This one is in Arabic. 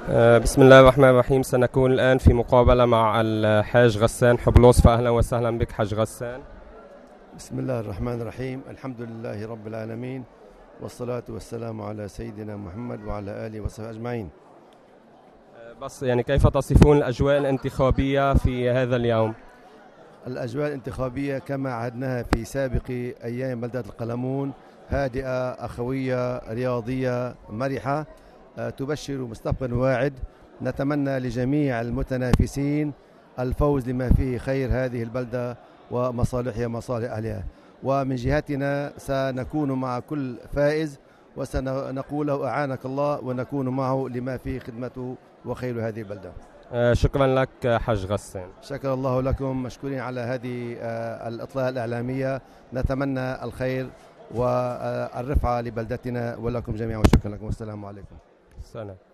بسم الله الرحمن الرحيم. سنكون الآن في مقابلة مع الحاج غسان حبلوس، فأهلا وسهلا بك حاج غسان. بسم الله الرحمن الرحيم. الحمد لله رب العالمين، والصلاة والسلام على سيدنا محمد وعلى آله وصحبه أجمعين. بس يعني كيف تصفون الأجواء الانتخابية في هذا اليوم؟ الأجواء الانتخابية كما عهدناها في سابق أيام بلدة القلمون، هادئة أخوية رياضية مرحة، تبشر مستقبل واعد. نتمنى لجميع المتنافسين الفوز لما فيه خير هذه البلدة ومصالحها مصالح أهلها، ومن جهتنا سنكون مع كل فائز وسنقول له أعانك الله، ونكون معه لما فيه خدمته وخير هذه البلدة. شكرا لك حاج غسان. شكر الله لكم، مشكورين على هذه الإطلاع الإعلامية. نتمنى الخير والرفعة لبلدتنا ولكم جميعا، وشكرا لكم والسلام عليكم. سلام.